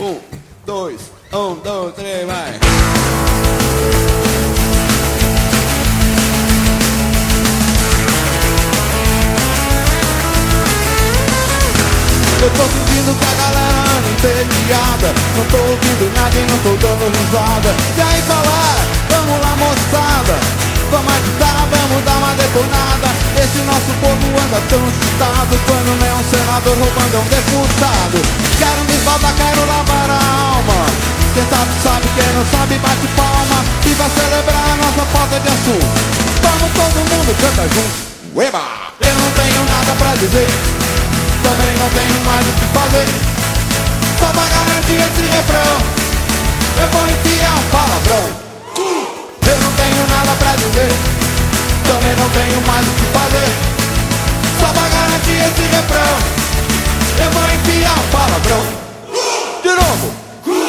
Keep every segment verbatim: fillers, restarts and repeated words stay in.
Um, dois, um, dois, três, vai. Eu tô sentindo que a galera anda entediada. Não tô ouvindo nada e não tô dando risada. E aí falar, vamos lá moçada, vamos agitar, vamos dar uma detonada. Esse nosso povo anda tão assustado quando não é um senador roubando é um deputado. Quero me esbaldar, quero lavar a alma. Quem sabe sabe, quem não sabe bate palma. E vai celebrar a nossa falta de assunto. Vamos todo mundo, canta junto. Ueba! Eu não tenho nada pra dizer, também não tenho mais o que fazer. Só pra garantir esse refrão eu vou enfiar um palavrão. Eu não tenho nada pra dizer, também não tenho mais o que fazer. Só pra garantir esse refrão eu vou enfiar um palavrão. De novo.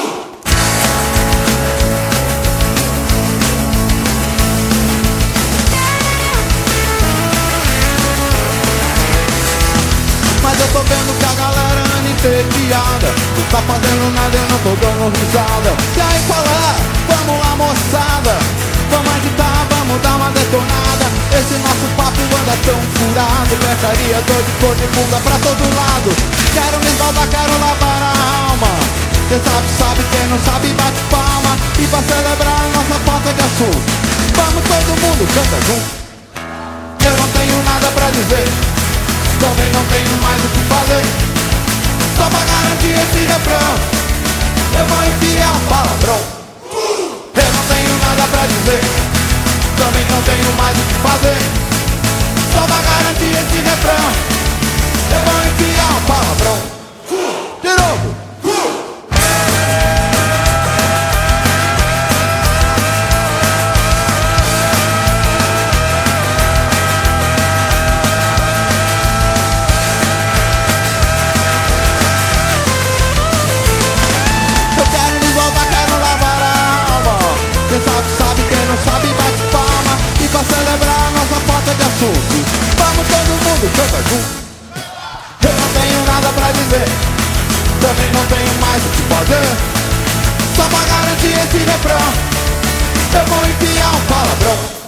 Mas eu tô vendo que a galera anda entediada. Não tá fazendo nada, eu não tô dando risada. E aí falar, vamos lá moçada, vamos agitar, vamos dar uma detonada. Esse nosso papo anda tão furado, pescaria, dor de cor de bunda pra todo lado. Quero me esbaldar, quero lavar a alma. Quem sabe sabe, quem não sabe bate palma. E pra celebrar a nossa falta de assunto, vamos todo mundo, canta junto. Eu não tenho nada pra dizer, também não tenho mais o que fazer. Só pra garantir esse refrão eu vou enfiar um palavrão. Eu não tenho nada pra dizer, também não tenho mais o que fazer. Só pra garantir esse refrão eu vou enfiar um palavrão. De novo. Celebrar a nossa falta de assunto, vamos todo mundo, canta junto. Eu não tenho nada pra dizer, também não tenho mais o que fazer. Só pra garantir esse refrão eu vou enfiar um palavrão.